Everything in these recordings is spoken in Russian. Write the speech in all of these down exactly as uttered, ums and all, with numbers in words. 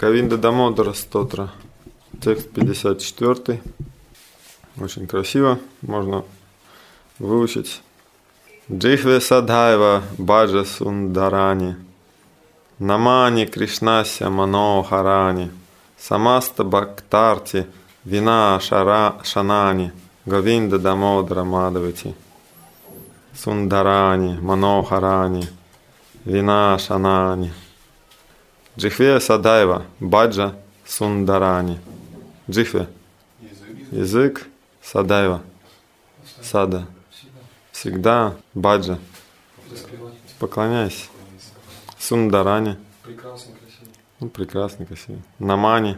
Говинда Дамодара стотра. Текст пятьдесят четыре. Очень красиво. Можно выучить. Джихве Садхайва Баджа Сундарани Намани Кришнася Манохарани Самаста Бхактарти Вина Шара Шанани Говинда Дамодара Мадавати Сундарани Манохарани Вина Шанани Джихве Садхайва Баджа Сундарани. Джихве язык, Садайва сада всегда, Баджа поклоняйся, Сундарани Прекрасно, красиво. Ну, прекрасно, красиво. Намани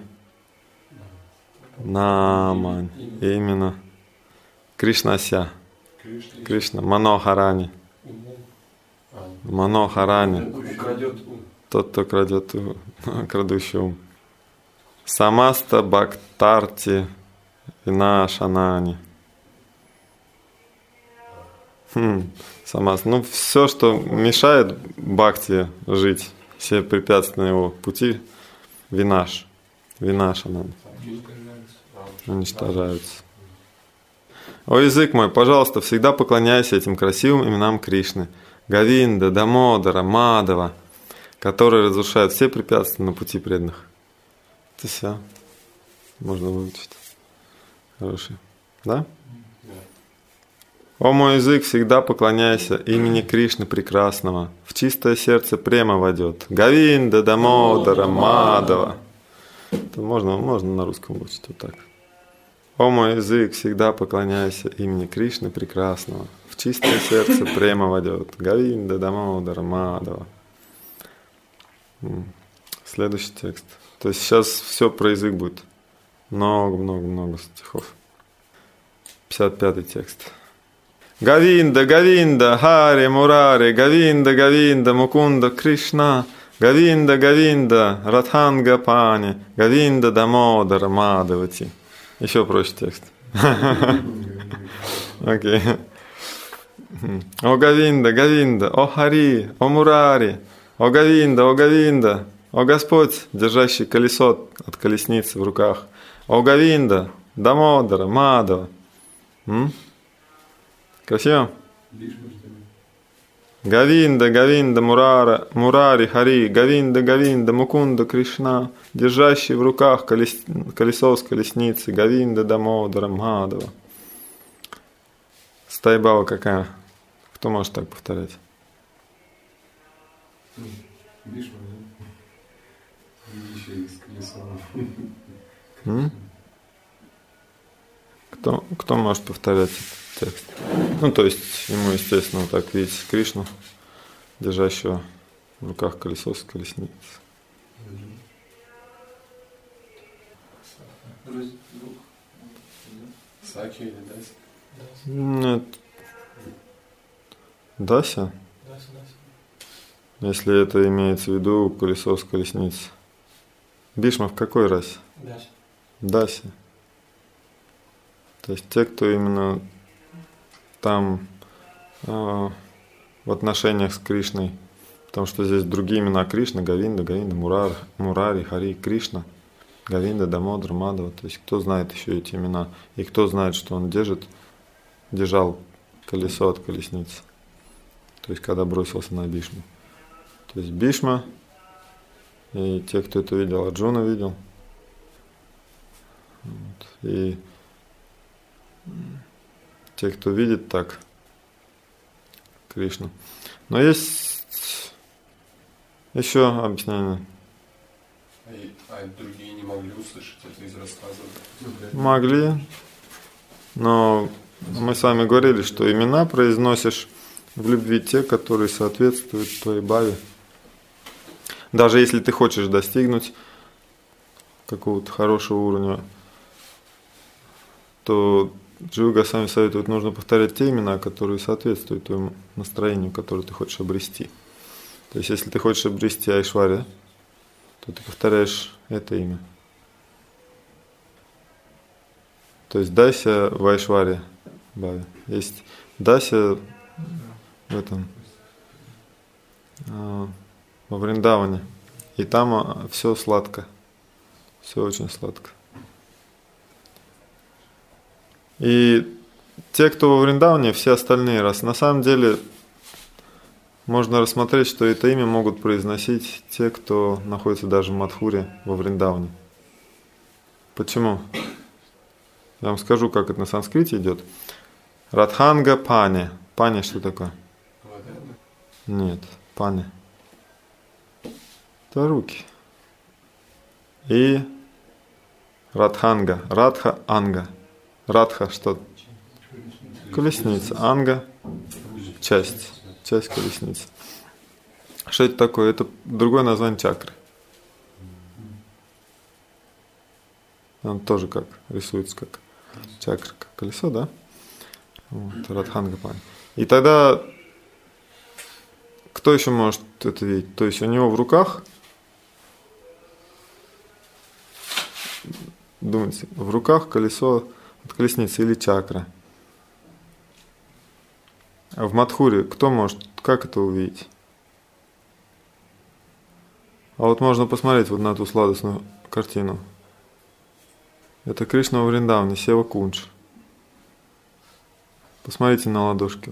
Намани именно Кришнася Кришна Манохарани Манохарани тот, кто крадет крадущий ум. Самаста Бхактарти Вина Шанани. Хм, самаста. Ну, все, что мешает бхакти жить, все препятствия на его пути, винаш. Винашанани. Уничтожаются. О, язык мой, пожалуйста, всегда поклоняйся этим красивым именам Кришны. Говинда, Дамодара, Мадава, которые разрушают все препятствия на пути преданных. Это все. Можно выучить. Хороший. Да? О, мой язык, всегда поклоняйся имени Кришны Прекрасного. В чистое сердце према войдет. Говинда, Дамодара, Мадава. Это можно, можно на русском выучить вот так. О, мой язык, всегда поклоняйся имени Кришны Прекрасного. В чистое сердце према войдет. Говинда, Дамодара, Мадава. Следующий текст. То есть сейчас все про язык будет. Много-много-много стихов. пятьдесят пятый текст. Говинда, Говинда, Хари, Мурари, Говинда, Говинда, Мукунда, Кришна, Говинда, Говинда, Радханга Пани, Говинда, Дамодара, Мадавати. Еще проще текст. Окей. О Говинда, Говинда, о Хари, о Мурари, о Говинда, о Говинда, о Господь, держащий колесо от колесницы в руках, о Говинда, Дамодара, Мадава. М? Красиво? Говинда, Говинда, Мурара, Мурари, Хари, Говинда, Говинда, Мукунда, Кришна, держащий в руках колес... колесо с колесницы, Говинда, Дамодара, Мадава. Стайбава какая? Кто может так повторять? М? Кто, кто может повторять этот текст? Ну, то есть, ему, естественно, вот так видеть Кришну, держащего в руках колесо с колесницы. Саки или Дася? Нет. Дася? Дася, Дася. Если это имеется в виду колесо с колесницы. Бишма в какой расе? Дася. Дася. То есть те, кто именно там э, в отношениях с Кришной, потому что здесь другие имена Кришна, Говинда, Говинда, Мурар, Мурари, Хари, Кришна, Говинда, Дамодара, Мадава. То есть кто знает еще эти имена, и кто знает, что он держит, держал колесо от колесницы. То есть когда бросился на Бишму. То есть Бишма, и те, кто это видел, Арджуна видел. Вот. И те, кто видит так Кришну. Но есть еще объяснение. А, и, а другие не могли услышать это из рассказов? Могли, но мы с вами говорили, что имена произносишь в любви те, которые соответствуют твоей бхаве. Даже если ты хочешь достигнуть какого-то хорошего уровня, то Джива Госвами советует, нужно повторять те имена, которые соответствуют твоему настроению, которое ты хочешь обрести. То есть, если ты хочешь обрести Айшвария, то ты повторяешь это имя. То есть Дася в Айшвария бхаве. Есть Дася в этом во Вриндаване, и там все сладко, Все очень сладко. И те, кто во Вриндаване, все остальные, раз на самом деле можно рассмотреть, что это имя могут произносить те, кто находится даже в Мадхуре, во Вриндаване. Почему? Я вам скажу, как это на санскрите идет. Радханга Пани. Пани что такое? Нет, Пани. Это руки. И Радханга. Радха Анга. Радха что? Колесница. Анга часть. Часть колесницы. Что это такое? Это другое название чакры. Он тоже как рисуется как чакра, как колесо, да? Вот, Радханга Пани. И тогда кто еще может это видеть? То есть у него в руках, думайте, в руках колесо от колесницы или чакра. А в Мадхуре кто может, как это увидеть? А вот можно посмотреть вот на эту сладостную картину. Это Кришна во Вриндаване, Сева Кундж. Посмотрите на ладошки.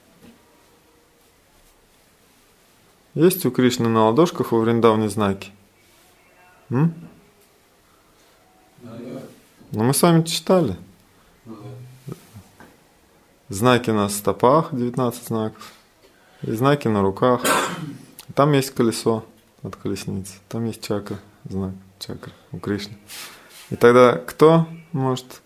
Есть у Кришны на ладошках во Вриндаване знаки? М? Ну мы с вами читали. Знаки на стопах, девятнадцать знаков. И знаки на руках. Там есть колесо от колесницы. Там есть чакра, знак чакра у Кришны. И тогда кто может?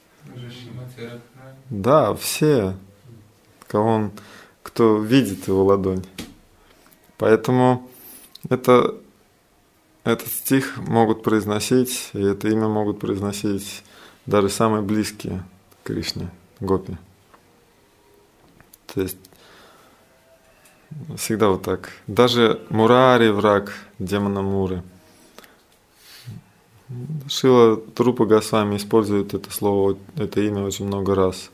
Да, все, кого он, кто видит его ладонь. Поэтому это, этот стих могут произносить, и это имя могут произносить даже самые близкие к Кришне, гопи. То есть всегда вот так. Даже Мурари, враг демона Муры. Шила Рупа Госвами использует это слово, это имя очень много раз,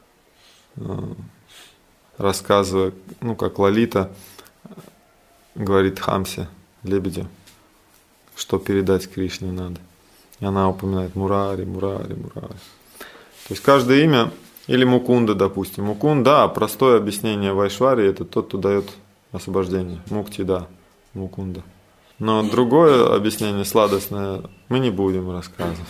рассказывая, ну как Лалита говорит Хамсе, лебедю, что передать Кришне надо. И она упоминает Мурари, Мурари, Мурари. То есть каждое имя, или Мукунда, допустим. Мукунда, да, простое объяснение в Айшваре, это тот, кто дает освобождение. Мукти, да, Мукунда. Но другое объяснение, сладостное, мы не будем рассказывать.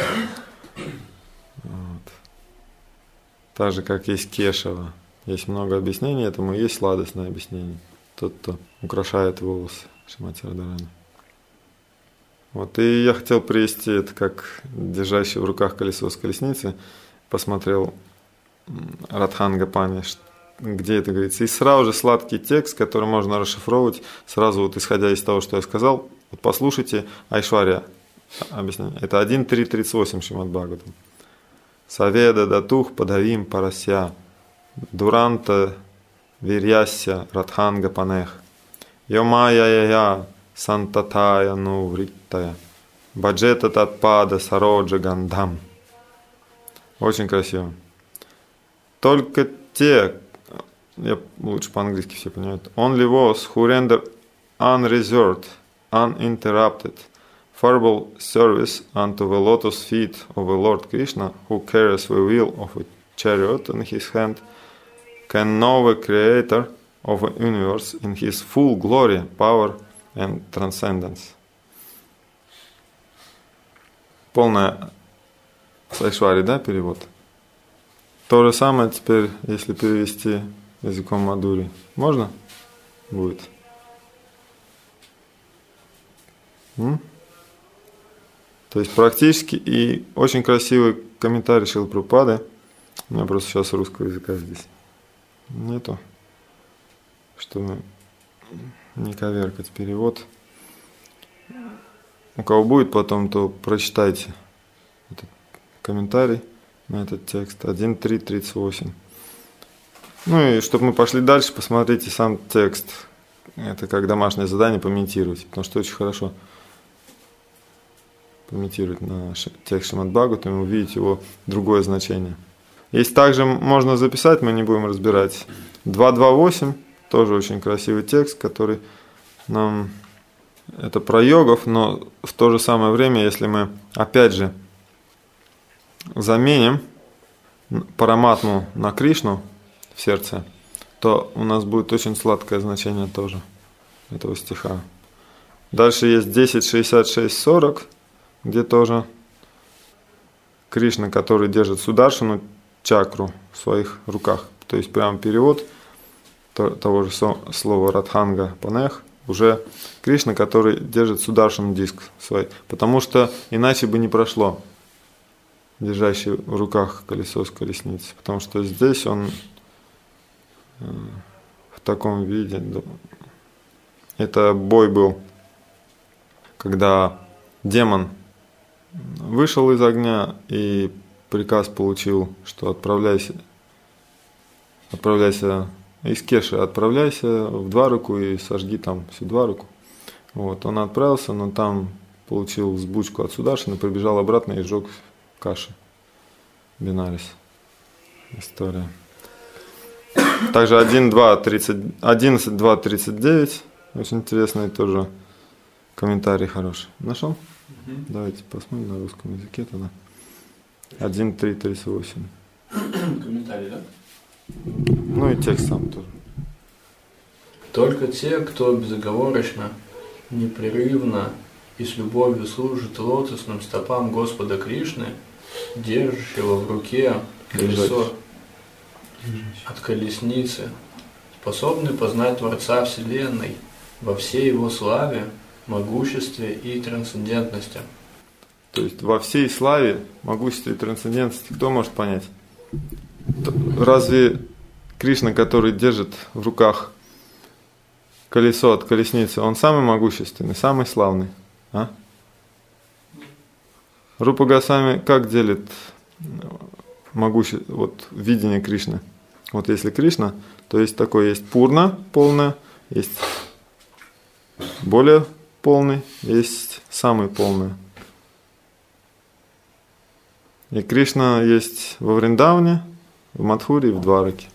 Вот. Так же, как есть Кешава. Есть много объяснений, этому и есть сладостное объяснение. Тот, кто украшает волосы Шримати Радхарани. Вот, и я хотел привести это как держащий в руках колесо с колесницы. Посмотрел Радханга Пани, где это говорится. И сразу же сладкий текст, который можно расшифровывать, сразу вот исходя из того, что я сказал. Вот послушайте Айшварья объяснение. Это один три тридцать восемь Шримад Бхагаватам. Саведа датух падавим парася дуранта вирьяся Радханга Панех йомая яя сантатая нувриттая баджета татпада сароджа гандам. Очень красиво. Только те, я лучше по-английски все понимают, only those who render unreserved, uninterrupted, verbal service unto the lotus feet of the Lord Krishna, who carries the wheel of a chariot in his hand, can know the Creator of the universe in his full glory, power and transcendence. Полная Сайшвари, да, перевод? То же самое теперь, если перевести языком Мадури. Можно? Будет. М? То есть практически и очень красивый комментарий Шрилы Прабхупады. У меня просто сейчас русского языка здесь нету, чтобы не коверкать перевод. У кого будет потом, то прочитайте этот комментарий на этот текст. один три тридцать восемь. Ну и чтобы мы пошли дальше, посмотрите сам текст. Это как домашнее задание поментировать, потому что очень хорошо поментировать на текст Шримад Бхагаватам и увидеть его другое значение. Есть также можно записать, мы не будем разбирать. два два восемь, тоже очень красивый текст, который нам это про йогов, но в то же самое время, если мы опять же заменим параматму на Кришну в сердце, то у нас будет очень сладкое значение тоже этого стиха. Дальше есть десять, шестьдесят шесть, сорок, где тоже Кришна, который держит Сударшану чакру в своих руках. То есть прям перевод того же слова Радханга Панех, уже Кришна, который держит Сударшану диск свой. Потому что иначе бы не прошло, держащий в руках колесо с колесницей. Потому что здесь он в таком виде. Это бой был, когда демон вышел из огня и приказ получил, что отправляйся, отправляйся из Кеши, отправляйся в Двараку и сожги там всю Двараку. Вот, он отправился, но там получил взбучку от Сударшаны, прибежал обратно и сжег Каши. Бинарис. История. Также один, два, тридцать, одиннадцать, два, тридцать девять. Очень интересный тоже комментарий хороший. Нашел? Угу. Давайте посмотрим на русском языке тогда. один, три, тридцать восемь. Комментарий, да? Ну и текст сам тоже. Только те, кто безоговорочно, непрерывно и с любовью служит лотосным стопам Господа Кришны, держащего в руке колесо от колесницы, способны познать Творца Вселенной во всей его славе, могуществе и трансцендентности. То есть во всей славе, могуществе и трансцендентности кто может понять? Разве Кришна, который держит в руках колесо от колесницы, он самый могущественный, самый славный? А? Рупа Госвами как делит могуще... вот, видение Кришны? Вот если Кришна, то есть такое, есть пурна полная, есть более полный, есть самый полный. И Кришна есть во Вриндаване, в Мадхуре и в Двараке.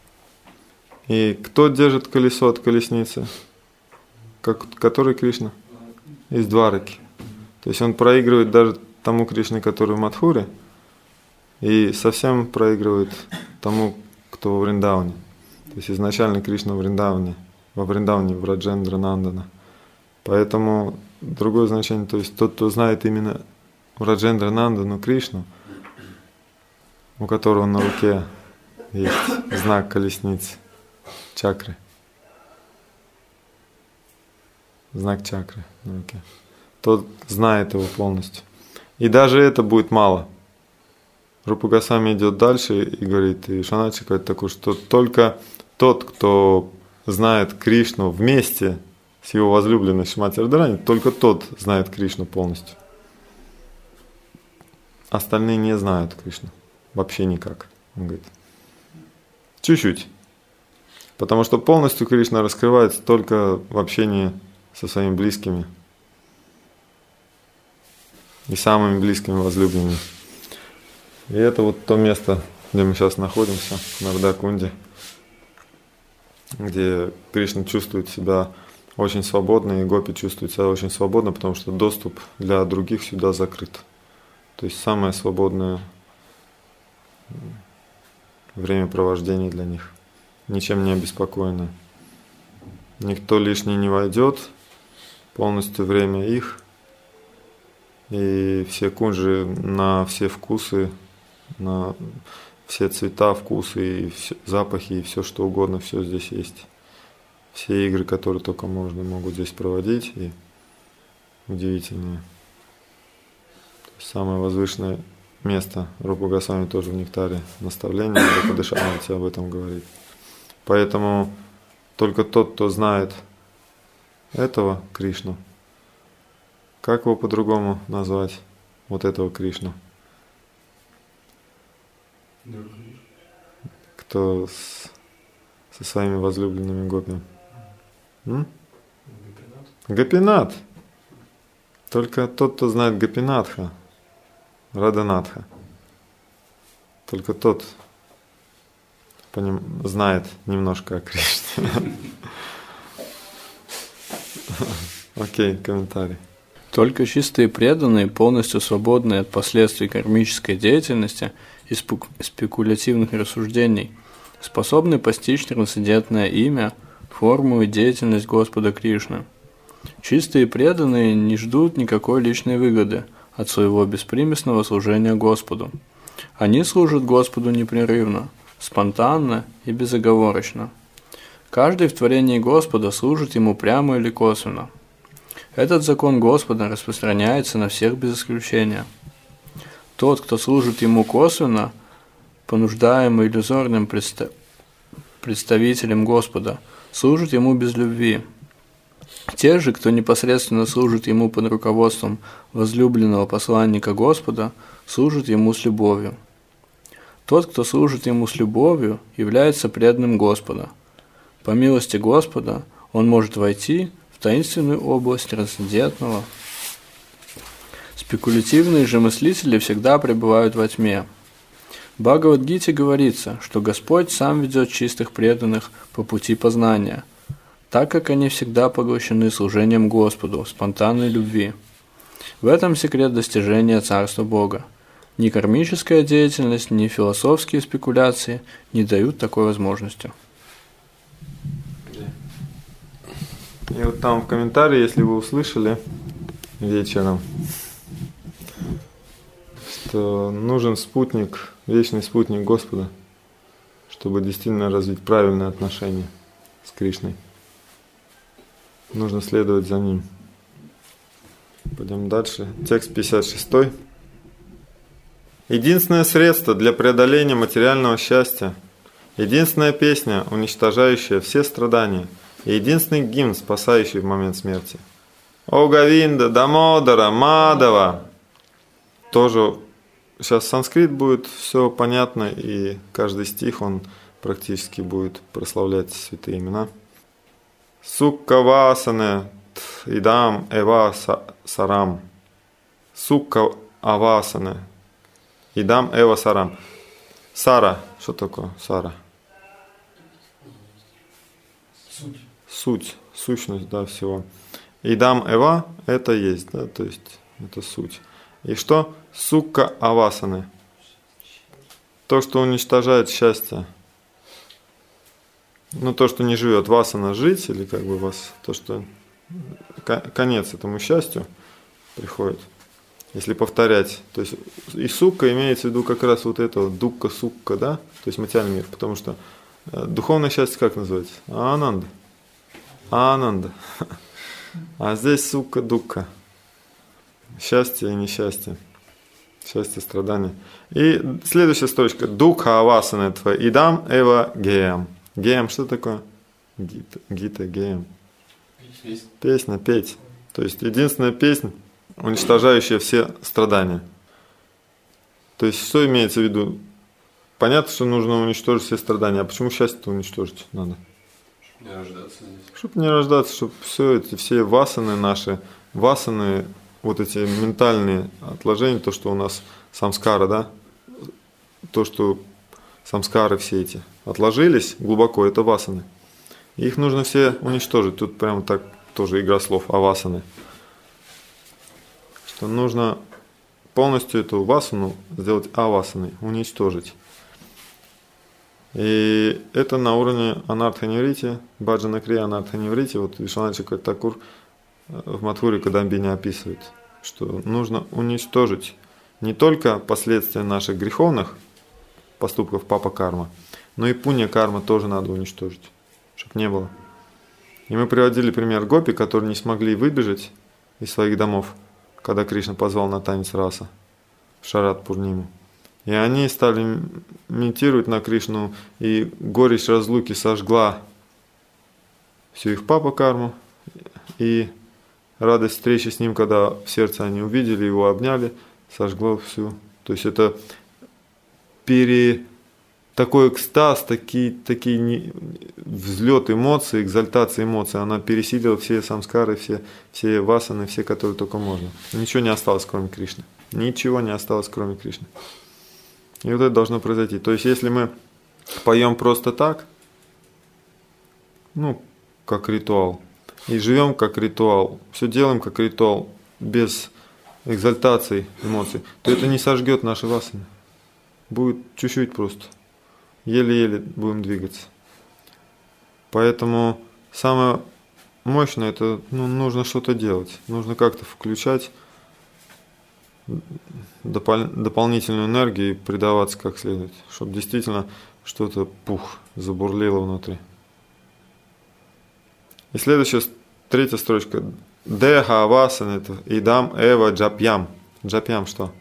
И кто держит колесо от колесницы? Как, который Кришна? Из Двараки. То есть он проигрывает даже тому Кришне, который в Мадхуре, и совсем проигрывает тому, кто во Вриндаване. То есть изначально Кришна в Вриндаване, во Вриндаване, в Раджендра Нандана. Поэтому другое значение, то есть тот, кто знает именно в Раджендра Нандану Кришну, у которого на руке есть знак колесницы, чакры. Знак чакры на руке. Тот знает его полностью. И даже это будет мало. Рупа Госвами идет дальше и говорит, и Шаначи говорит такое, что только тот, кто знает Кришну вместе с его возлюбленной Шримати Радхарани, только тот знает Кришну полностью. Остальные не знают Кришну. Вообще никак. Он говорит. Чуть-чуть. Потому что полностью Кришна раскрывается только в общении со своими близкими и самыми близкими возлюбленными. И это вот то место, где мы сейчас находимся, на Радхакунде, где Кришна чувствует себя очень свободно, и гопи чувствуют себя очень свободно, потому что доступ для других сюда закрыт. То есть самое свободное времяпровождение для них, ничем не обеспокоенное. Никто лишний не войдет, полностью время их, и все кунджи на все вкусы, на все цвета, вкусы, и все, запахи, и все что угодно, все здесь есть. Все игры, которые только можно, могут здесь проводить, и удивительные. Самое возвышенное место. Рупа Госвами тоже в Нектаре наставление, Рупадешамати об этом говорит. Поэтому только тот, кто знает этого Кришну, как его по-другому назвать, вот этого Кришну? Кто с, со своими возлюбленными гопи? М? Гопинат. Только тот, кто знает Гопинатха, Радханатха, только тот поним, знает немножко о Кришне. Окей, комментарий. Только чистые преданные, полностью свободные от последствий кармической деятельности и спекулятивных рассуждений, способны постичь трансцендентное имя, форму и деятельность Господа Кришны. Чистые преданные не ждут никакой личной выгоды от своего беспримесного служения Господу. Они служат Господу непрерывно, спонтанно и безоговорочно. Каждый в творении Господа служит Ему прямо или косвенно. Этот закон Господа распространяется на всех без исключения. Тот, кто служит Ему косвенно, понуждаемый иллюзорным предста... представителем Господа, служит Ему без любви. Те же, кто непосредственно служит Ему под руководством возлюбленного посланника Господа, служат Ему с любовью. Тот, кто служит Ему с любовью, является преданным Господа. По милости Господа он может войти в таинственную область трансцендентного. Спекулятивные же мыслители всегда пребывают во тьме. В Бхагавад-гите говорится, что Господь сам ведет чистых преданных по пути познания, так как они всегда поглощены служением Господу, спонтанной любви. В этом секрет достижения Царства Бога. Ни кармическая деятельность, ни философские спекуляции не дают такой возможности. И вот там в комментарии, если вы услышали вечером, что нужен спутник, вечный спутник Господа, чтобы действительно развить правильные отношения с Кришной. Нужно следовать за ним. Пойдем дальше. Текст пятьдесят шесть. Единственное средство для преодоления материального счастья, единственная песня, уничтожающая все страдания, и единственный гимн, спасающий в момент смерти. О Говинда, Дамодара, Мадава. Тоже сейчас санскрит будет, все понятно, и каждый стих, он практически будет прославлять святые имена. Сукка васане идам эва сарам. Сукка авасане идам эва сарам. Сара, что такое Сара? Суть. Суть, сущность, да, всего. Идам эва – это есть, да, то есть это суть. И что? Сукка авасаны. То, что уничтожает счастье. Ну, то, что не живет. Васана – жить, или как бы вас, то, что конец этому счастью приходит. Если повторять, то есть и сукка имеется в виду как раз вот это дукка, сукка, да, то есть материальный мир, потому что духовное счастье как называется? Ананда. Ананда. А здесь сукка, дукка. Счастье и несчастье. Счастье, страдание. И следующая строчка. Дукха авасана твоя идам эва геям. Геям что такое? Гита, гита геям. Песня. Песня, петь. То есть единственная песня, уничтожающая все страдания. То есть что имеется в виду? Понятно, что нужно уничтожить все страдания. А почему счастье-то уничтожить надо? Чтобы не рождаться здесь. Чтобы не рождаться, чтобы все эти все васаны наши, васаны, вот эти ментальные отложения, то, что у нас самскара, да, то, что самскары все эти отложились глубоко, это васаны. Их нужно все уничтожить. Тут прямо так тоже игра слов, авасаны. Что нужно полностью эту васану сделать авасаной, уничтожить. И это на уровне анартха-ниврити, баджана-крия анартха-ниврити. Вот Вишванат Чакраварти Такур в Мадхури Кадамбине описывает, что нужно уничтожить не только последствия наших греховных поступков папа-карма, но и пунья-карма тоже надо уничтожить, чтобы не было. И мы приводили пример гопи, которые не смогли выбежать из своих домов, когда Кришна позвал на танец раса в Шарат-Пурниму. И они стали медитировать на Кришну, и горечь разлуки сожгла всю их папа-карму, и радость встречи с ним, когда в сердце они увидели, его обняли, сожгло всю. То есть это пере... такой экстаз, такие, такие не... взлет эмоций, экзальтация эмоций, она пересилила все самскары, все, все васаны, все, которые только можно. Ничего не осталось, кроме Кришны. Ничего не осталось, кроме Кришны. И вот это должно произойти. То есть, если мы поем просто так, ну, как ритуал, и живем как ритуал, все делаем как ритуал, без экзальтации эмоций, то это не сожгет наши васаны. Будет чуть-чуть просто. Еле-еле будем двигаться. Поэтому самое мощное, это ну, нужно что-то делать. Нужно как-то включать допол- дополнительную энергию и предаваться как следует, чтобы действительно что-то пух, забурлило внутри. И следующая, третья строчка. Деха авасан это идам эва джапьям. Джапьям что?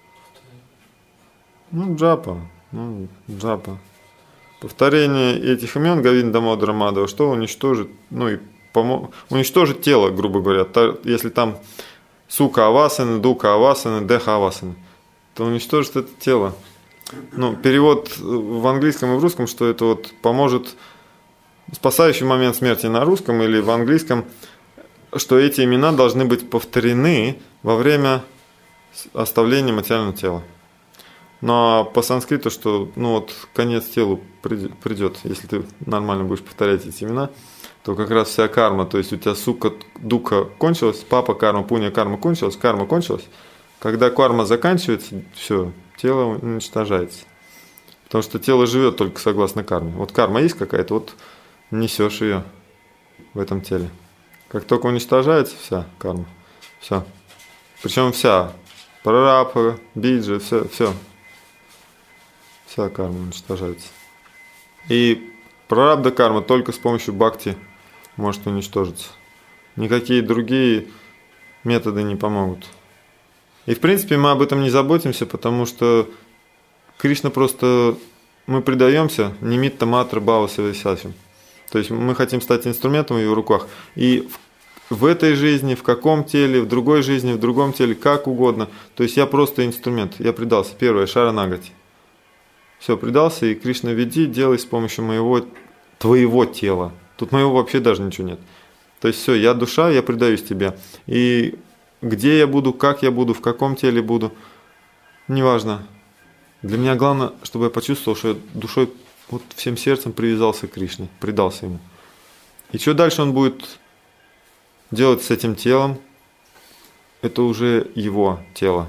Ну, джапа. Ну, джапа. Повторение этих имен Говинда, Дамодара, Мадхава, что уничтожит, ну и помо... уничтожит тело, грубо говоря. То, если там сука авасаны, дука авасаны, деха авасаны, то уничтожит это тело. Ну, перевод в английском и в русском, что это вот поможет, спасающий момент смерти на русском или в английском, что эти имена должны быть повторены во время оставления материального тела. Но по санскриту, что ну вот конец телу придет, если ты нормально будешь повторять эти имена, то как раз вся карма, то есть у тебя сука, дука кончилась, папа карма, пуня карма кончилась, карма кончилась. Когда карма заканчивается, все, тело уничтожается. Потому что тело живет только согласно карме. Вот карма есть какая-то, вот несешь ее в этом теле. Как только уничтожается вся карма, все. Причем вся, прарабха, биджа, все, все. Вся карма уничтожается. И прарабдха карма только с помощью бхакти может уничтожиться. Никакие другие методы не помогут. И в принципе мы об этом не заботимся, потому что Кришна просто, мы предаемся нимитта матра бхава сависасим. То есть мы хотим стать инструментом в его руках. И в, в этой жизни, в каком теле, в другой жизни, в другом теле, как угодно. То есть я просто инструмент. Я предался. Первое, шаранагати. Все, предался, и Кришна, веди, делай с помощью моего, твоего тела. Тут моего вообще даже ничего нет. То есть все, я душа, я предаюсь тебе. И где я буду, как я буду, в каком теле буду, неважно. Для меня главное, чтобы я почувствовал, что я душой, вот всем сердцем привязался к Кришне, предался ему. И что дальше он будет делать с этим телом, это уже его тело.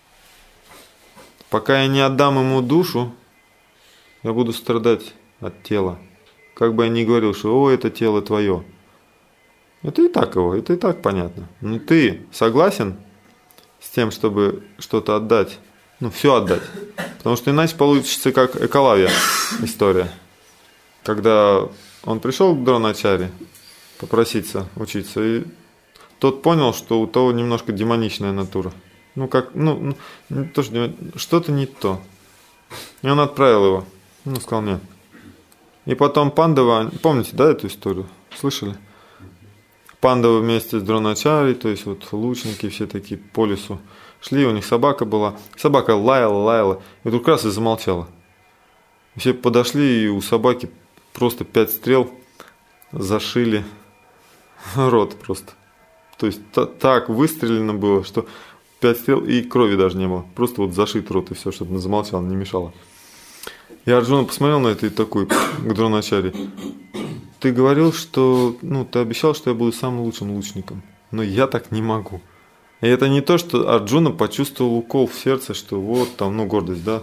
Пока я не отдам ему душу, я буду страдать от тела. Как бы я ни говорил, что «О, это тело твое». Это и так его, это и так понятно. Но ты согласен с тем, чтобы что-то отдать? Ну, все отдать. Потому что иначе получится как Экалавья история. Когда он пришел к Дроначаре попроситься учиться, и тот понял, что у того немножко демоничная натура. Ну, как, ну, ну тоже, что-то не то. И он отправил его. Ну, сказал, нет. И потом Пандава, помните, да, эту историю? Слышали? Пандавы вместе с Дроначарей, то есть вот лучники все такие по лесу шли, у них собака была. Собака лаяла, лаяла, и вдруг раз и замолчала. Все подошли, и у собаки просто пять стрел зашили рот просто. То есть так выстрелено было, что пять стрел и крови даже не было. Просто вот зашит рот и все, чтобы он замолчал, не мешало. И Арджуна посмотрел на это и такой к Дроначаре: ты говорил, что, ну, ты обещал, что я буду самым лучшим лучником, но я так не могу. И это не то, что Арджуна почувствовал укол в сердце, что вот там, ну, гордость, да,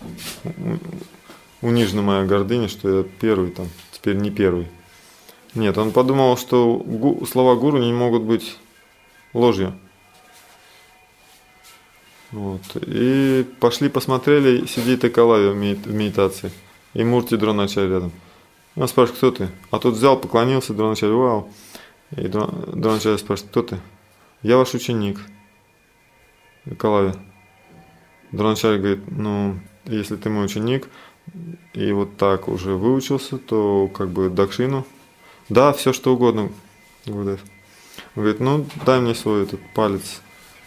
унижена моя гордыня, что я первый там, теперь не первый. Нет, он подумал, что гу, слова гуру не могут быть ложью. Вот. И пошли посмотрели, сидит Экалавья в медитации, и Мурти Дроначарь рядом. Он спрашивает, кто ты? А тот взял, поклонился, Дроначарь, вау. И Дроначарь спрашивает, кто ты? Я ваш ученик, Экалавья. Дроначарь говорит, ну, если ты мой ученик, и вот так уже выучился, то как бы дакшину. Да, все что угодно. Говорит, говорит, ну, дай мне свой этот палец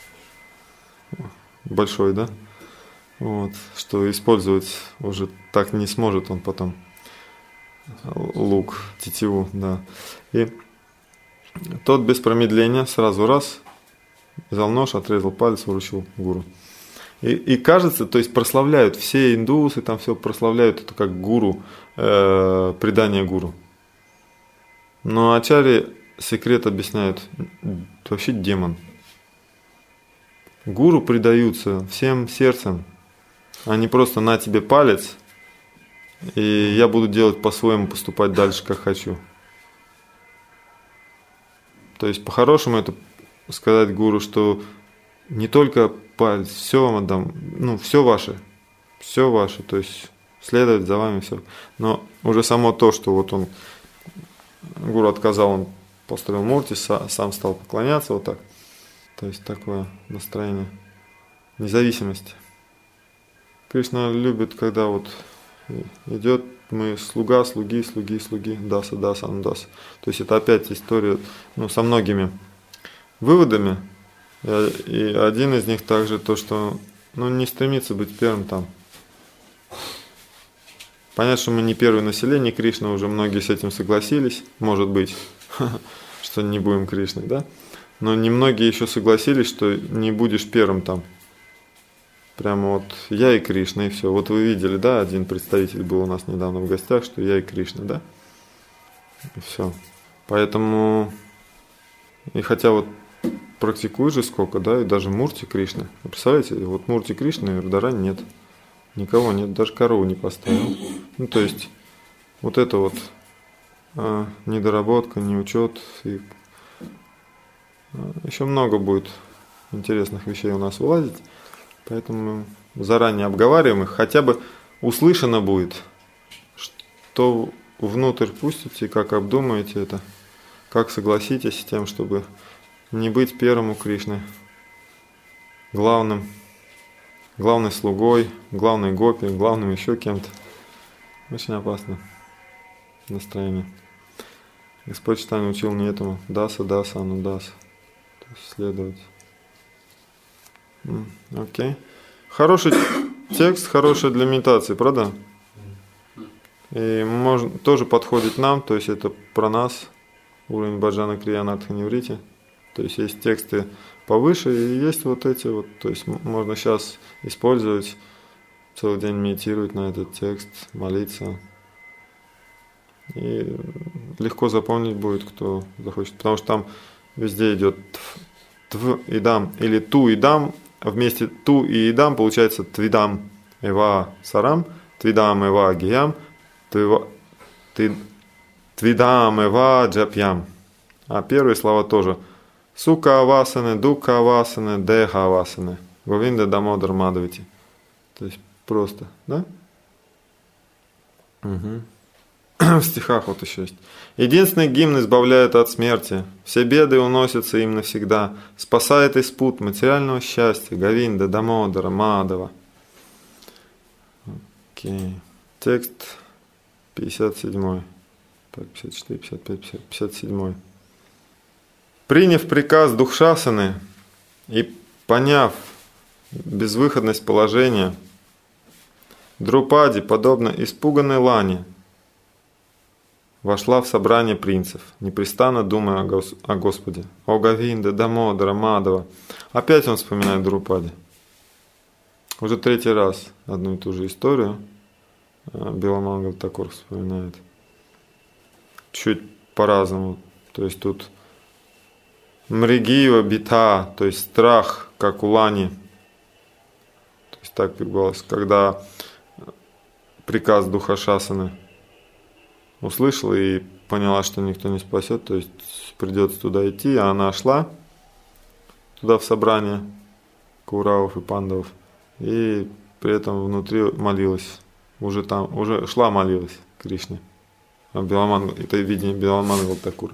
большой, да? Вот, что использовать уже так не сможет он потом. Лук, тетиву, да. И тот без промедления сразу раз взял нож, отрезал палец, выручил гуру. И, и кажется, то есть прославляют все индусы, там все прославляют это как гуру, э, предание гуру. Но ачарьи секрет объясняют, вообще демон. Гуру предаются всем сердцем, а не просто на тебе палец, и я буду делать по-своему, поступать дальше, как хочу. То есть, по-хорошему, это сказать гуру, что не только палец, все вам отдам, ну, все ваше, все ваше, то есть следовать за вами все. Но уже само то, что вот он, гуру отказал, он построил мурти, сам стал поклоняться вот так. То есть такое настроение независимости. Кришна любит, когда вот идет, мы слуга, слуги, слуги, слуги, даса, даса, анудаса. То есть это опять история, ну, со многими выводами. И один из них также то, что, ну, не стремится быть первым там. Понятно, что мы не первое население Кришны, уже многие с этим согласились, может быть, что не будем Кришной, да? Но немногие еще согласились, что не будешь первым там. Прямо вот я и Кришна, и все. Вот вы видели, да, один представитель был у нас недавно в гостях, что я и Кришна, да? И все. Поэтому, и хотя вот практикую же сколько, да, и даже Мурти Кришны. Вы представляете, вот Мурти Кришны в Радхарани нет. Никого нет, даже корову не поставил. Ну, то есть, вот это вот а, недоработка, неучет. И, а, еще много будет интересных вещей у нас вылазить. Поэтому мы заранее обговариваем их. Хотя бы услышано будет, что внутрь пустите, как обдумаете это, как согласитесь с тем, чтобы не быть первым у Кришны, главным, главной слугой, главной гопи, главным еще кем-то. Очень опасно настроение. Господь Чайтанья учил не этому. Даса, даса, ану даса. То есть следовать. Окей. Okay. Хороший текст, хороший для медитации, правда? И можно, тоже подходит нам, то есть это про нас, уровень Баджана Криянатха Ниврити. То есть есть тексты повыше и есть вот эти вот, то есть можно сейчас использовать, целый день медитировать на этот текст, молиться. И легко запомнить будет, кто захочет, потому что там везде идет тв и дам, или ту и дам, вместе ту и идам получается твидам эва сарам, твидам эва гиям, твидам эва джапьям. А первые слова тоже. Сука авасаны, дука авасаны, деха авасаны. Говинда дамодар мадавити. То есть просто, да? Угу. В стихах вот еще есть. Единственный гимн избавляет от смерти. Все беды уносятся им навсегда. Спасает из пут материального счастья. Говинда, Дамодара, Мадава. Окей. Текст пятьдесят семь. Так, пятьдесят четыре, пятьдесят пять, пятьдесят, пятьдесят семь. Приняв приказ Духшасаны и поняв безвыходность положения, Друпади, подобно испуганной лане, вошла в собрание принцев, непрестанно думая о, Гос- о Господе. О Говинда, Дамодара, Мадава. Опять он вспоминает Друпади. Уже третий раз одну и ту же историю Биламангал Такур вспоминает. Чуть по-разному. То есть тут Мригива бита, то есть страх, как у лани. То есть так переводилось, когда приказ Духашасаны услышала и поняла, что никто не спасет, то есть придется туда идти, а она шла туда в собрание Кауравов и Пандавов, и при этом внутри молилась, уже там, уже шла молилась Кришне. Это видение Биламангал Такура.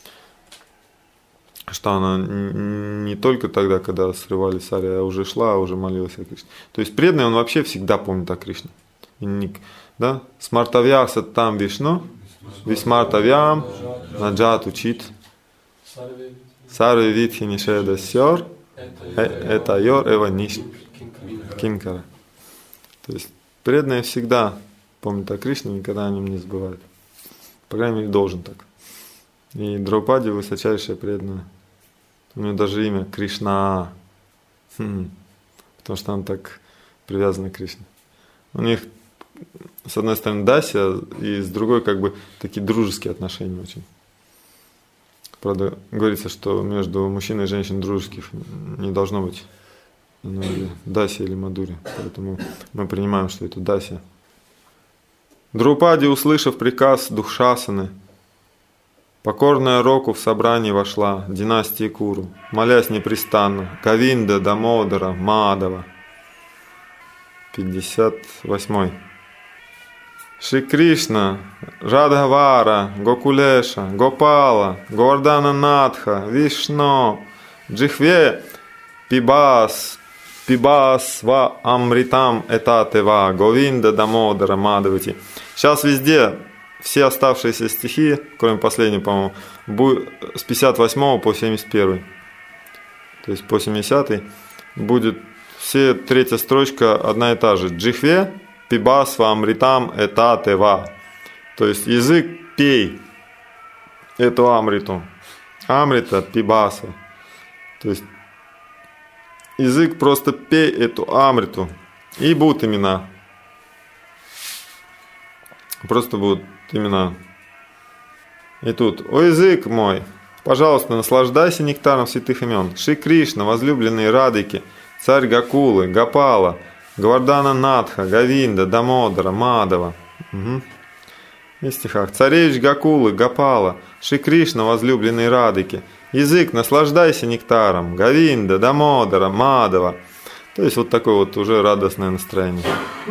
Что она не только тогда, когда срывали сари, а уже шла, а уже молилась о Кришне. То есть преданный, он вообще всегда помнит о Кришне. Да? Смартавьяса там Вишну, Висмартавьям, Наджат учит, Сарви Витхи Нишеда Сёр, это Йор Эва Ниш Кинкара. То есть преданный всегда помнит о Кришне, никогда о нем не забывает. По крайней мере, должен так. И Драупади высочайшая преданная. У нее даже имя Кришна. Хм. Потому что она так привязана к Кришне. У них, с одной стороны, Дася, и с другой, как бы, такие дружеские отношения очень. Правда, говорится, что между мужчиной и женщиной дружеских не должно быть, ну, или Даси или Мадури, поэтому мы принимаем, что это Даси. Друпади, услышав приказ Духшасаны, покорная Року в собрание вошла, династии Куру, молясь непрестанно, Говинда, Дамодара, Мадава. пятьдесят восьмой. Шри Кришна, Радхавара, Гокулеша, Гопала, Говардана Надха, Вишно, Джихве, Пибас, Пибас, Ва Амритам Этатева, Говинда Дамодара Мадавати. Сейчас везде все оставшиеся стихи, кроме последнего, по-моему, с пятьдесят восьмого по семьдесят первый. То есть по семидесятый будет все третья строчка одна и та же. Джихве, Пибасва, Амритам, Этатева. То есть язык пей эту Амриту. Амрита, Пибасва. То есть язык просто пей эту Амриту. И будут имена. Просто будут имена. И тут: о язык мой, пожалуйста, наслаждайся нектаром святых имен. Шри Кришна, возлюбленные Радыки, царь Гакулы, Гопала, Говардана Надха, Говинда, Дамодара, Мадава. Угу. И в стихах: царевич Гакулы, Гопала, Шри Кришна, возлюбленные Радыки, язык, наслаждайся нектаром, Говинда, Дамодара, Мадава. То есть вот такое вот уже радостное настроение.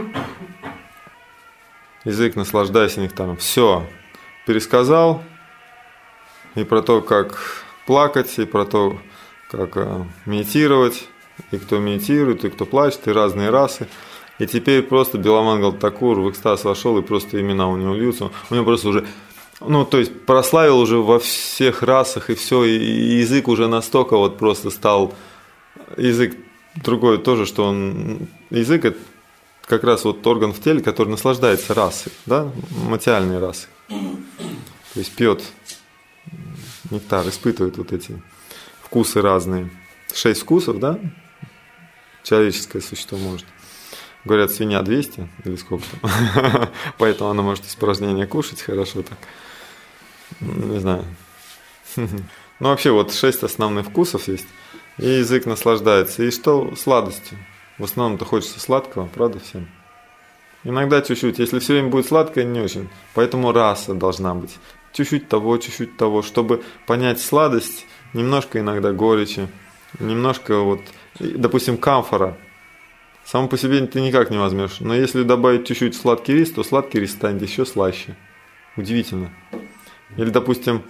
Язык, наслаждайся нектаром. Все. Пересказал. И про то, как плакать, и про то, как медитировать. И кто медитирует, и кто плачет, и разные расы. И теперь просто Биламангал Такур в экстаз вошел, и просто имена у него льются. У него просто уже, ну, то есть прославил уже во всех расах, и все, и язык уже настолько вот просто стал, язык другой тоже, что он, язык это как раз вот орган в теле, который наслаждается расой, да, материальной расой. То есть пьет нектар, испытывает вот эти вкусы разные. Шесть вкусов, да? Человеческое существо может. Говорят, свинья двести или сколько там. Поэтому она может испражнения кушать хорошо так. Не знаю. Ну вообще вот шесть основных вкусов есть. И язык наслаждается. И что? Сладостью. В основном-то хочется сладкого, правда, всем? Иногда чуть-чуть. Если все время будет сладкое, не очень. Поэтому раса должна быть. Чуть-чуть того, чуть-чуть того. Чтобы понять сладость, немножко иногда горечи. Немножко вот, допустим, камфора. Сам по себе ты никак не возьмешь. Но если добавить чуть-чуть сладкий рис, то сладкий рис станет еще слаще. Удивительно. Или, допустим,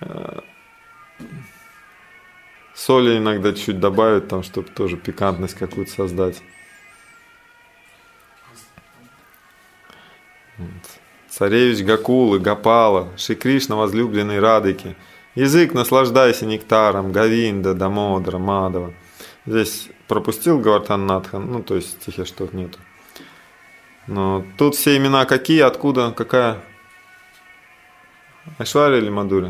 соли иногда чуть-чуть добавить, там, чтобы тоже пикантность какую-то создать. Царевич Гакулы, Гопала, Шри Кришна, возлюбленный Радыки. Язык, наслаждайся нектаром, Говинда, Дамодара, Мадава. Здесь пропустил Говардхан Надха, ну то есть в стихе что-то нету. Но тут все имена какие, откуда, какая? Айшвария или Мадури?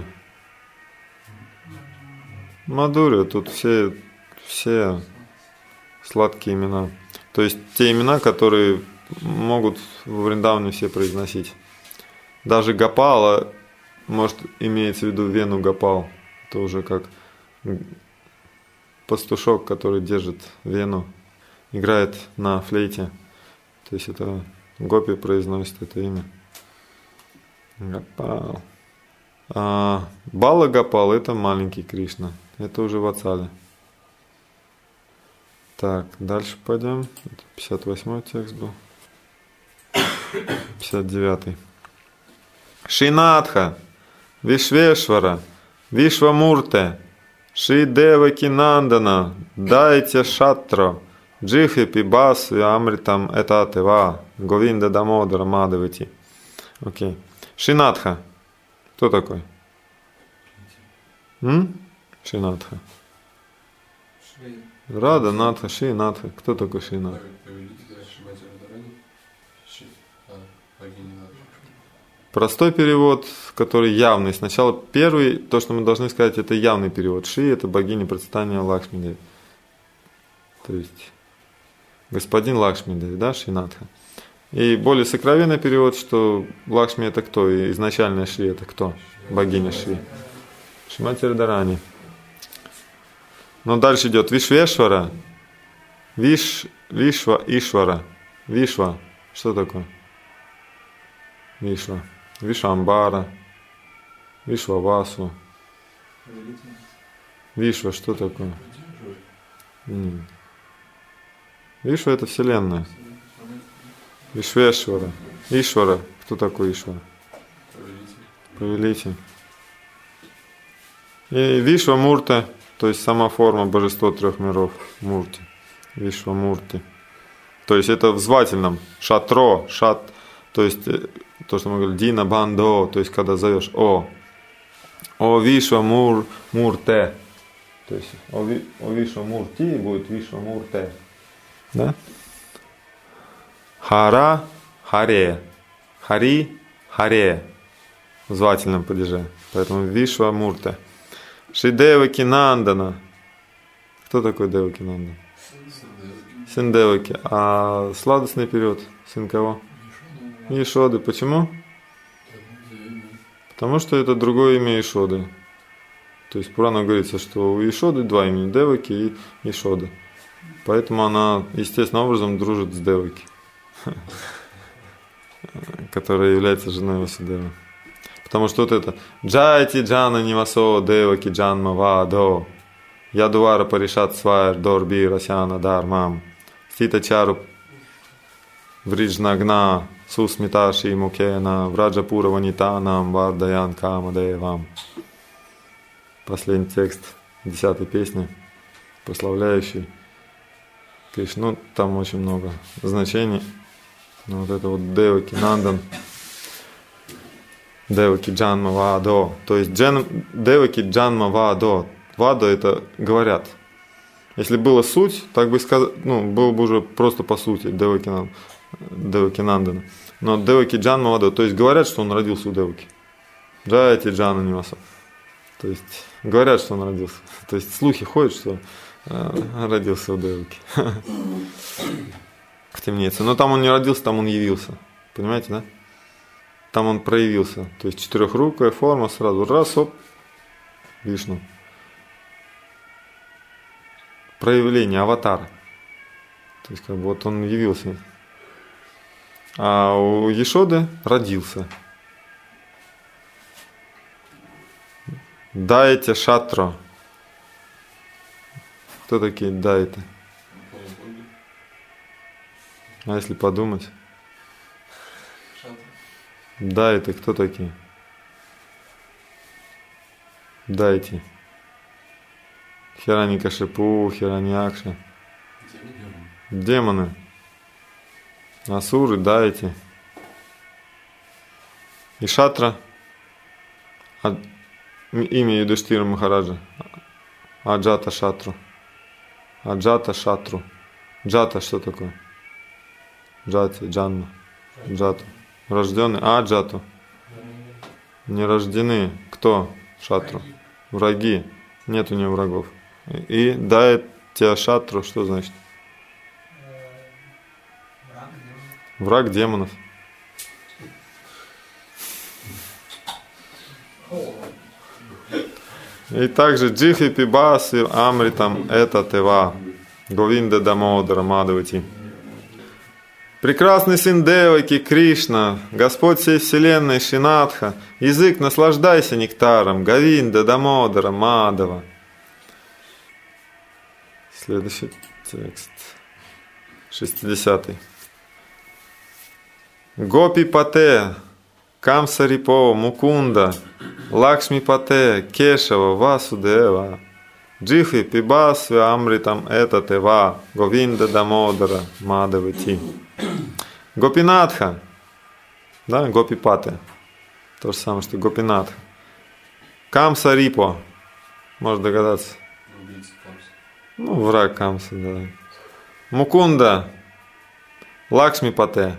Мадури, тут все, все сладкие имена. То есть те имена, которые могут в Вриндаване все произносить. Даже Гопала, может, имеется в виду Вену Гопал. Это уже как пастушок, который держит Вену, играет на флейте. То есть это Гопи произносит это имя. Гопал. А Бала Гопал — это маленький Кришна. Это уже Ватсали. Так, дальше пойдем. Это пятьдесят восьмой текст был. пятьдесят девятый. Шинатха, Вишвешвара, Вишвамурте, Шри Деваки Нандана, Дайте Шатро, Джихи Пибасви Амритам Этатева, Говинда Дамодара Мадавати. Окей. Шинатха. Кто такой? М? Шинатха. Рада, Натха, Шинатха. Кто такой Шинатха? Простой перевод, который явный. Сначала первый, то, что мы должны сказать, это явный перевод. Ши — это богиня процветания Лакшми-Деви. То есть господин Лакшми-Деви, да, Шинатха. И более сокровенный перевод, что Лакшми — это кто? И изначальная Шри — это кто? Богиня Шри. Шримати Радарани. Но дальше идет Вишвешвара. Виш, Вишва, Ишвара. Вишва. Что такое? Вишва. Вишамбара. Вишвавасу. Вишва, что такое? М. Вишва — это Вселенная. Вишвешвара. Ишвара. Кто такой Ишвара? Повелитель. И Вишва Мурта, то есть сама форма божества трех миров. Мурти. Вишва Мурти. То есть это в звательном. Шатро, шат, то есть то, что мы говорим, Дина Бандо, то есть когда зовешь О. О Вишва Мур, Мурте. То есть О, ви, о Вишва Мурти будет Вишва Мурте. Да? Хара, Харе. Хари, Харе. В звательном падеже. Поэтому Вишва Мурте. Шри Деваки Нандана. Кто такой Деваки Нандана? Сын Деваки. А сладостный период? Сын кого? Ешоды. Почему? Потому что это другое имя Ешоды. То есть в Пуранах говорится, что у Ешоды два имени, Деваки и Ешода. Поэтому она естественным образом дружит с Деваки, которая является женой Васудевы. Потому что вот это Джайти Джана Нивасо Деваки Джанма Вадо Ядувара Паришат Свайр Дорби Расяна Дармам Стита Чару Вриджнагна Сусмиташи Мукена Враджапура Ванитанам Вардаян Камадевам. Последний текст десятой песни, прославляющий Кришну. Ну, там очень много значений. Но вот это вот Деваки Нандан, Деваки Джанма Вадо. То есть Джан, Деваки Джанма Вадо. Вадо это говорят. Если была суть, так бы сказать, ну, было бы уже просто по сути Деваки, Деваки Нандана. Но Деваки Джанма Вадо, то есть говорят, что он родился у Деваки. Джайти Джана Ниваса. То есть говорят, что он родился. То есть слухи ходят, что э, родился у Деваки в темнице. Но там он не родился, там он явился. Понимаете, да? Там он проявился. То есть четырехрукая форма сразу. Раз, оп, Вишну. Проявление, аватар. То есть как бы вот он явился. А у Ешоды родился. Дайте Шатро. Кто такие дайте? А если подумать? Дайте, кто такие? Дайте. Хираникашипу, Хираньякша. Демоны. Асуры, дайте. И Шатра. Имя Юдхиштира Махараджа. Аджата Шатру. Аджата Шатру. Джата что такое? Джати, Джанма. Джату. Рожденный. Аджату. Не рождены. Кто? Шатру. Враги. Нет у него врагов. И дает тебя Шатру. Что значит? Враг демонов. И также Джихи Пибаси Амритам это Тева. Говинда Дамодара Мадавати. Прекрасный сын Деваки, Кришна, Господь всей вселенной Шинатха, язык, наслаждайся нектаром, Говинда Дамодара Мадава. Следующий текст. шестидесятый. Гопи Пате, Камсарипо, Мукунда, Лакшми Пате, Кешава, Васудева, Джихи Пибасви Амритам это Тева, Говинда Дамодара Мадавати. Гопинатха, да, Гопипате, то же самое, что Гопинатха. Камсарипо, можно догадаться. Ну, враг Камса, да. Мукунда, Лакшми Пате,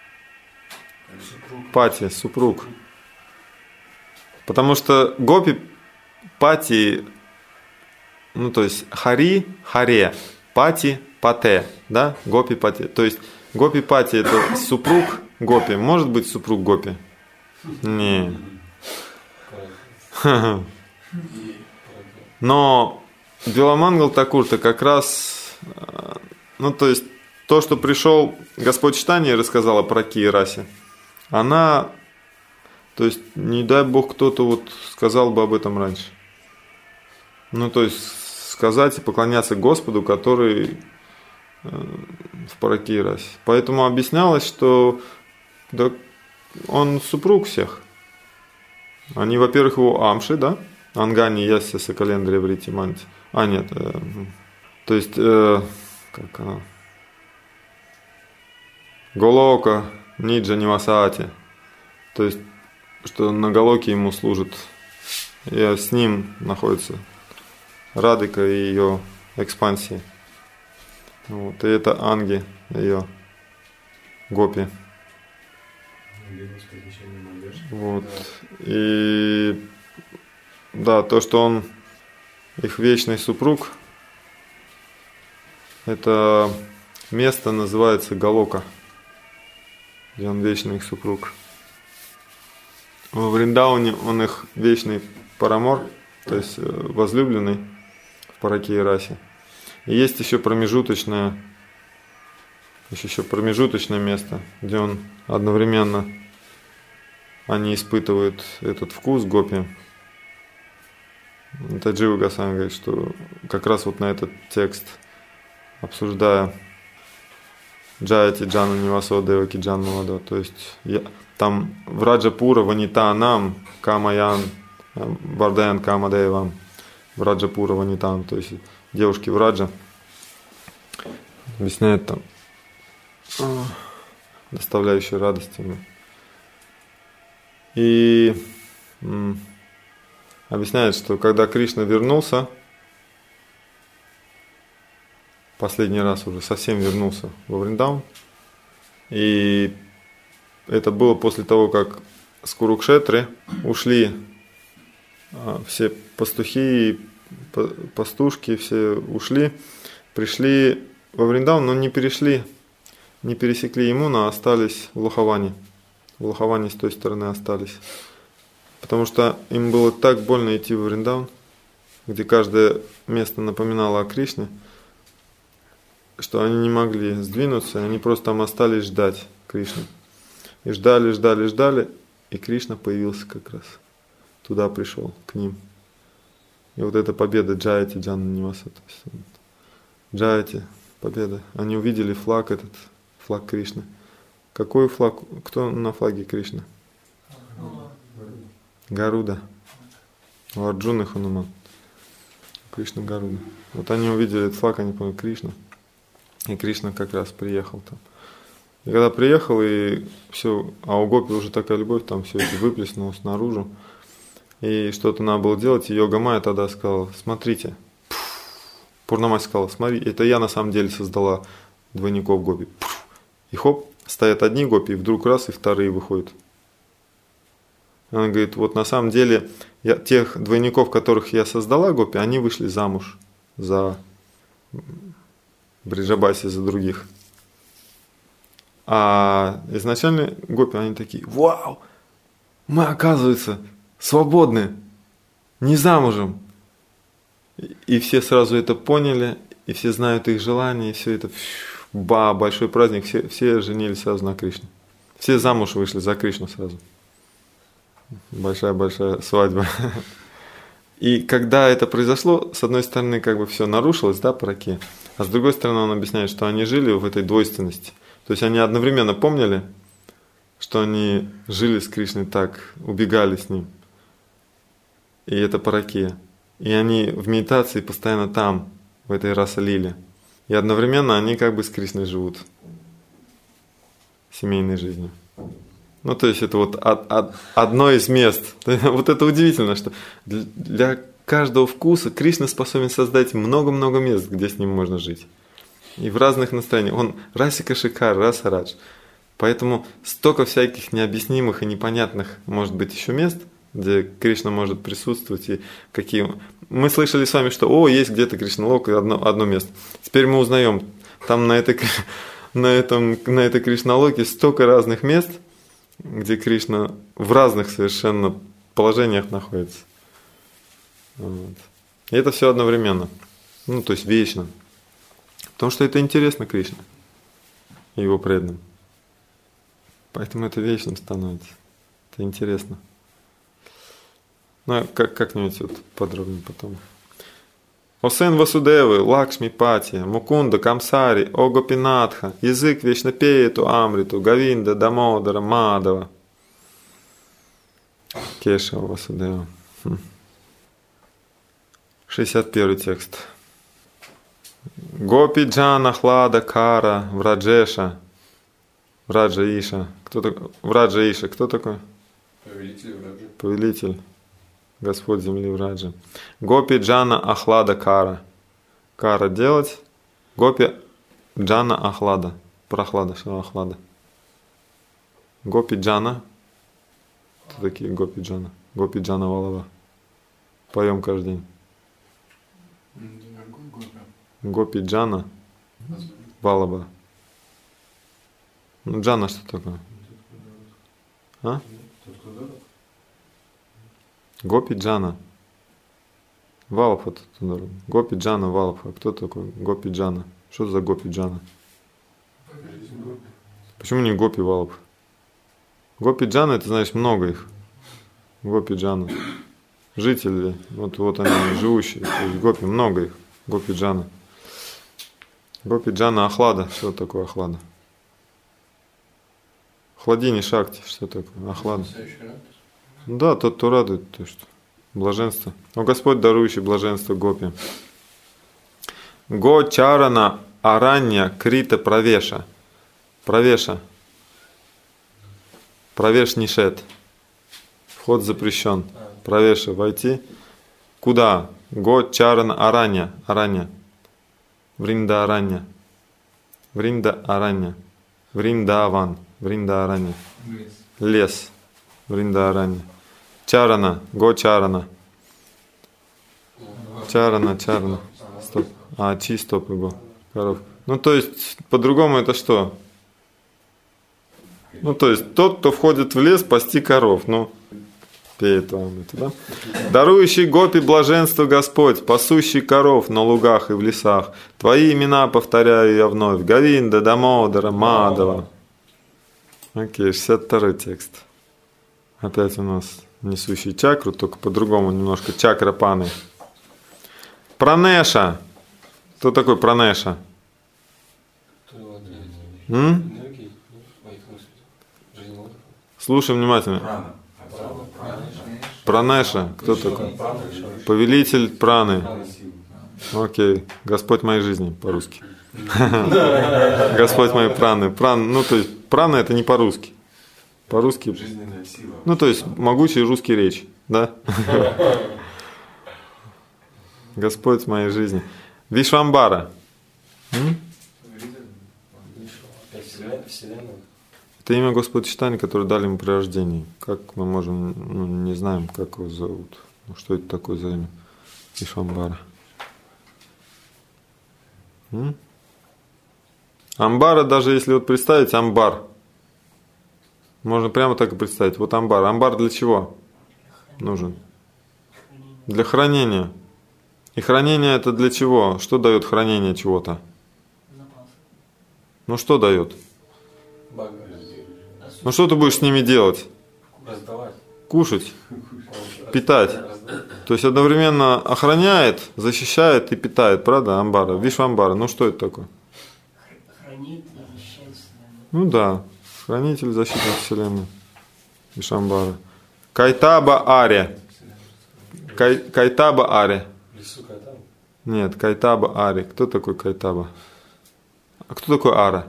Пати, супруг. Потому что Гопи Пати, ну то есть Хари, Харе, Пати, Пате, да, Гопи Пати. То есть Гопи Пати это супруг Гопи. Может быть супруг Гопи? Не. Но Биламангал Такур-то как раз, ну то есть то, что пришел Господь Читания и рассказал о Праки и расе, она, то есть не дай Бог кто-то вот сказал бы об этом раньше. Ну то есть сказать и поклоняться Господу, который в Праки и расе. Поэтому объяснялось, что да, он супруг всех. Они, во-первых, его амши, да? Ангани ясся соколендре врити манти. А, нет. Э, то есть, э, как она? Голока ниджа нивасаати. То есть, что на Голоке ему служит. И с ним находится Радика и ее экспансии. Вот. И это Анги, ее гопи. Вот. И да, то, что он их вечный супруг, это место называется Голока, где он вечный их супруг. Во Вриндауне он их вечный парамор, то есть возлюбленный в Праке и расе. И есть еще промежуточное, еще, еще промежуточное место, где он одновременно они испытывают этот вкус гопи. Это Джива Госвами говорит, что как раз вот на этот текст, обсуждая Джаяти Джану Нивасо Деваки Джану Вадо, то есть я, там в Раджапура Ванитанам Камаян Вардаян Камадевам, в Раджапура Ванитан, то есть девушки в Раджа, объясняет там, доставляющие радость ему. И м, объясняет, что когда Кришна вернулся, последний раз уже совсем вернулся во Вриндаун, и это было после того, как с Курукшетры ушли а, все пастухи, пастушки, все ушли, пришли во Вриндаун, но не перешли, не пересекли Ямуну, а остались в Лохаване. В Лохаване с той стороны остались. Потому что им было так больно идти в Вриндаун, где каждое место напоминало о Кришне, что они не могли сдвинуться, они просто там остались ждать Кришны. И ждали, ждали, ждали, и Кришна появился как раз. Туда пришел, к ним. И вот эта победа Джаяти Джана Ниваса. Джаяти, победа. Они увидели флаг этот, флаг Кришны. Какой флаг? Кто на флаге Кришны? Гаруда. У Арджуны Хануман. Кришна Гаруда. Вот они увидели этот флаг, они поняли, Кришна. И Кришна как раз приехал там. И когда приехал, и все, а у Гопи уже такая любовь, там все это выплеснулось наружу. И что-то надо было делать, и Йога Майя тогда сказала, смотрите. Пурнамаси сказала, смотри, это я на самом деле создала двойников Гопи. И хоп, стоят одни гопи, и вдруг раз, и вторые выходят. Она говорит, вот на самом деле, я, тех двойников, которых я создала гопи, они вышли замуж за Бриджабаси, за других. А изначально гопи, они такие, вау, мы, оказывается, свободны, не замужем. И, и все сразу это поняли, и все знают их желания, и все это... Ба, большой праздник, все, все женились сразу на Кришне. Все замуж вышли за Кришну сразу. Большая-большая свадьба. И когда это произошло, с одной стороны, как бы все нарушилось, да, Праки, а с другой стороны, он объясняет, что они жили в этой двойственности. То есть они одновременно помнили, что они жили с Кришной так, убегали с ним. И это Праки. И они в медитации постоянно там, в этой раса-лиле. И одновременно они как бы с Кришной живут семейной жизнью. Ну, то есть это вот од, од, одно из мест. Вот это удивительно, что для каждого вкуса Кришна способен создать много-много мест, где с ним можно жить. И в разных настроениях. Он Расика Шикар, Раса Радж. Поэтому столько всяких необъяснимых и непонятных, может быть, еще мест, где Кришна может присутствовать. И какие... Мы слышали с вами, что о, есть где-то Кришналок, одно, одно место. Теперь мы узнаем, там на этой, на этом, на этой Кришналоке столько разных мест, где Кришна в разных совершенно положениях находится. Вот. И это все одновременно. Ну, то есть вечно. Потому что это интересно Кришне и его преданным. Поэтому это вечным становится. Это интересно. Ну, как, как-нибудь вот подробнее потом. О сын Васудевы, Лакшми Пати, Мукунда, Камсари, О Гопинатха, язык вечно пеет о Амриту, Гавинда, Дамодара, Мадава. Кешава Васудева. шестьдесят первый текст. Гопи Джана Хлада Кара Враджеша. Враджа Иша. Кто такой? Враджа Иша. Кто такой? Повелитель Враджа. Повелитель. Господь земли Враджа. Гопи Джана Ахлада Кара. Кара делать. Гопи Джана Ахлада. Прохлада, что Ахлада. Гопи Джана. Кто такие Гопи Джана? Гопи Джана Валава. Поем каждый день. Гопи Джана Валаба. Ну, Джана что такое? А? Гопи Джана. Валаб это Гопи Джана Валаб. А кто такой Гопи Джана? Что за Гопи Джана? Почему не Гопи Валаб? Гопи Джана это значит много их. Гопи Джана. Жители. Вот, вот они живущие. То есть Гопи, много их. Гопи Джана. Гопи Джана Ахлада. Что такое Ахлада? Хладини Шакти. Что такое Ахлада? Да, тот, кто радует, то что блаженство. О Господь, дарующий блаженство Гопи. Го Чарана Аранья Крита Правеша. Правеша. Правеш Нишет. Вход запрещен. Правеша. Войти. Куда? Го Чарана Аранья. Аранья. Вринда Аранья. Вринда Аранья. Вринда Аван. Вринда Аранья. Лес. Вринда Аранья. Чарана. Го Чарана. Чарана, Чарана. Стоп. А, чи, стоп, его. Коров. Ну, то есть, по-другому это что? Ну, то есть, тот, кто входит в лес, пасти коров. Ну, пеет вам это, да? Дарующий Гопи блаженство Господь, пасущий коров на лугах и в лесах. Твои имена повторяю я вновь. Гавинда, Дамодара, Мадава. Окей, шестьдесят второй текст. Опять у нас несущий чакру, только по-другому немножко. Чакра Паны. Пранеша. Кто такой Пранеша? М? Слушай внимательно. Пранеша. Кто такой? Повелитель праны. Окей. Господь моей жизни по-русски. Господь моей праны. Пран, ну, то есть, прана это не по-русски. По-русски. Ну, то есть, могучий русский речь. Да? Господь моей жизни. Вишвамбара. М? Это имя Господа Чайтаньи, которое дали ему при рождении. Как мы можем, ну, не знаем, как его зовут. Ну, что это такое за имя? Вишвамбара. М? Амбара, даже если вот представить амбар, можно прямо так и представить. Вот амбар. Амбар для чего нужен? Для хранения. И хранение это для чего? Что дает хранение чего-то? Ну что дает? Ну что ты будешь с ними делать? Кушать, питать. То есть одновременно охраняет, защищает и питает, правда, амбара? Вишвамбара. Ну что это такое? Ну да, хранитель, защитник вселенной. Вишвамбара. Кайтаба Ари. Кай, Кайтаба Ари. Нет, Кайтаба Ари. Кто такой Кайтаба? А кто такой Ара?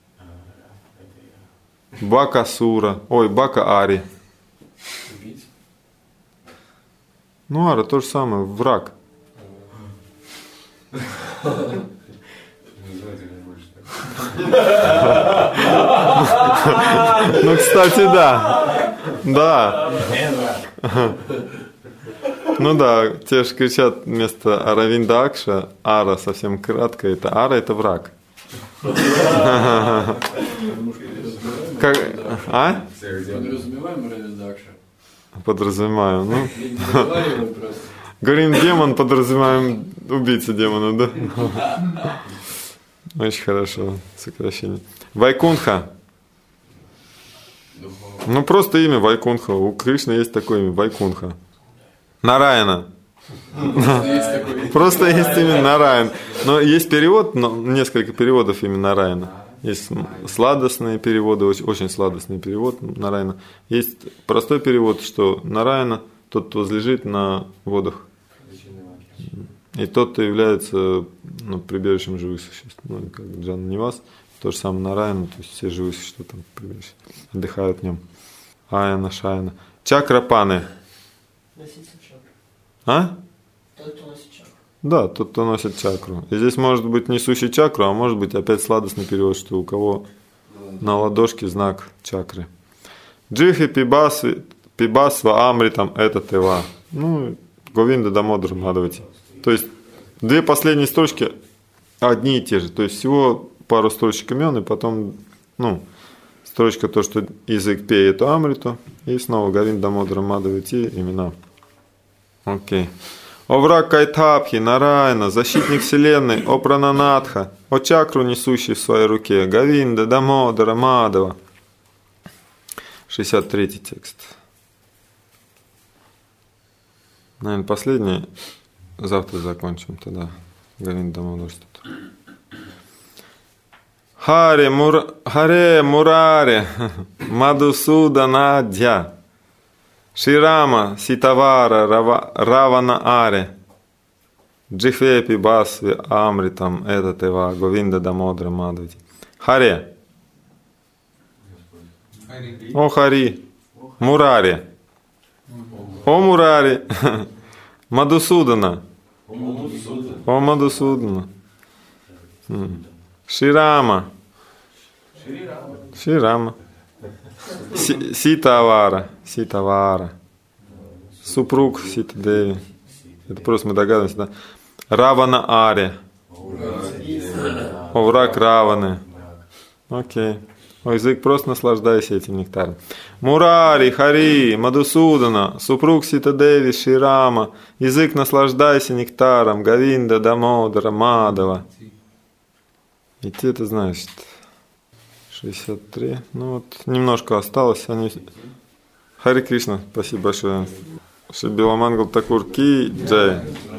Бакасура. Ой, Бака Ари. Ну, Ара то же самое, враг. Ну, кстати, да. Да. Ну да, те же кричат вместо Аравинда Акша, Ара совсем кратко, это Ара это враг. Как? А? Подразумеваем Аравинда Акша? Подразумеваю. Ну. Говорим демон, подразумеваем убийца демона, да? Очень хорошо, сокращение. Вайкунха. Ну, просто имя Вайкунха. У Кришны есть такое имя, Вайкунха. Нараяна. Просто есть имя Нараян. Но есть перевод, но несколько переводов имени Нараяна. Есть сладостные переводы, очень, очень сладостный перевод Нараяна. Есть простой перевод, что Нараяна тот, кто возлежит на водах. И тот, кто является ну, прибежищем живых существ. Ну, как Джана Нивас, то же самое Нараяна, то есть все живые существа там прибежище, отдыхают в нем. Аяна, Шаяна. Чакрапаны. А? Тот, кто носит чакру. Да, тот, кто носит чакру. И здесь может быть несущий чакру, а может быть опять сладостный перевод, что у кого на ладошке знак чакры. Джихи пибасви, пибасва амритам это тева. Ну, Говинда Дамодара Мадавати. То есть две последние строчки одни и те же. То есть всего пару строчек имен, и потом, ну, строчка то, что язык пеет эту амриту, и снова Говинда Дамодара Мадавати имена. Окей. О враг Кайтапхи, Нараяна, защитник вселенной, о Прананатха, о чакру, несущий в своей руке, Говинда, Дамодара, Мадава. шестьдесят третий текст. Наверное, последний. Завтра закончим тогда. Говинда, Дамодара что-то. Харе, мур... Харе, Мураре, Мадусуданадья. Ширама, Ситавара, Рава, Равана Аре, Джихвепи Басви, Амритам, это Тева, Говинда Дамодара Мадавати. Харе. О Хари. Мурари. О Мурари. Мадусудана. О Мадусудана. Ширама. Ширама. Ситавара, Ситавара, супруг Ситадеви. Это просто мы догадываемся, да? Равана Аре. О, враг Раваны. Окей. О, язык, просто наслаждайся этим нектаром. Мурари, Хари, Мадусудана, супруг Ситадеви, Ширама. Язык, наслаждайся нектаром. Говинда, Дамодара, Мадава. И ты это знаешь. шестьдесят три. Ну вот, немножко осталось. Они... Хари Кришна, спасибо большое. Шри Биламангал Такур Ки Джай.